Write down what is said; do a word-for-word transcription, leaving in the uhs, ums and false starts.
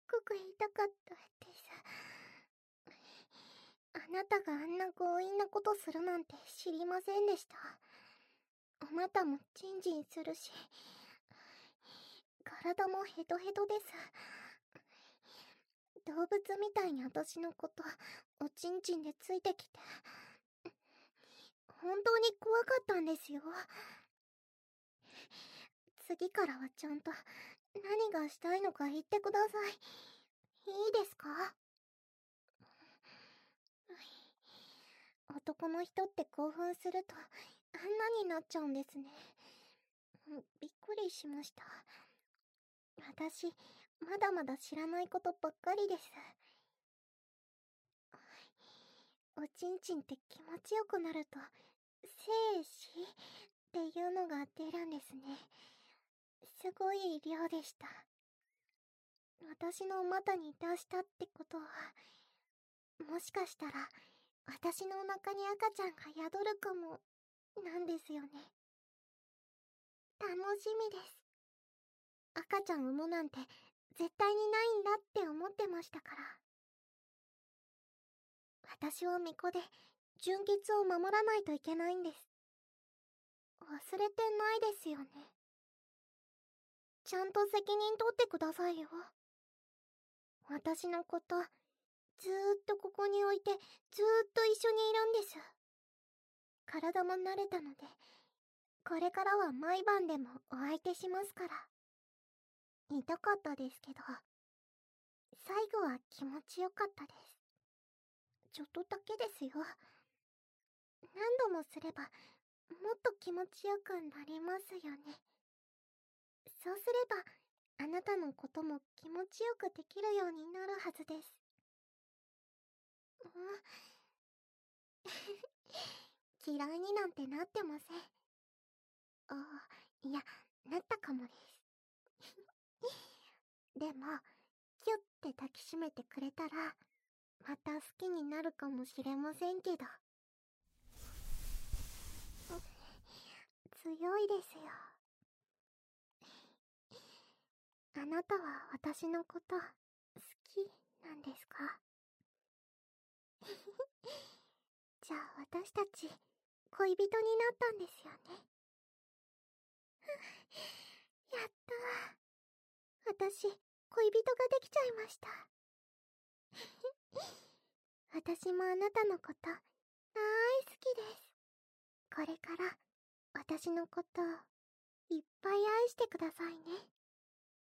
ごく言いたかったです。あなたがあんな強引なことするなんて知りませんでした。あなたもチンジンするし、体もヘトヘトです。動物みたいに私のことおちんちんでついてきて、本当に怖かったんですよ。次からはちゃんと何がしたいのか言ってください。いいですか？男の人って興奮するとあんなになっちゃうんですね。びっくりしました。私、まだまだ知らないことばっかりです。おちんちんって気持ちよくなると、精子っていうのが出るんですね。すごい量でした。私の股に出したってことは、もしかしたら、私のお腹に赤ちゃんが宿るかも、なんですよね。楽しみです。赤ちゃん産むなんて、絶対にないんだって思ってましたから。私は巫女で、純潔を守らないといけないんです。忘れてないですよね。ちゃんと責任取ってくださいよ。私のこと、ずーっとここに置いて、ずーっと一緒にいるんです。体も慣れたので、これからは毎晩でもお相手しますから。痛かったですけど、最後は気持ちよかったです。ちょっとだけですよ。何度もすれば、もっと気持ちよくなりますよね。そうすれば、あなたのことも気持ちよくできるようになるはずです。うん。嫌いになんてなってません。ああ、いや、なったかもです。でも、キュッて抱きしめてくれたら、また好きになるかもしれませんけど。強いですよ。あなたは私のこと好きなんですか？じゃあ私たち恋人になったんですよね。やったー。私恋人ができちゃいました。私もあなたのこと大好きです。これから私のこといっぱい愛してくださいね。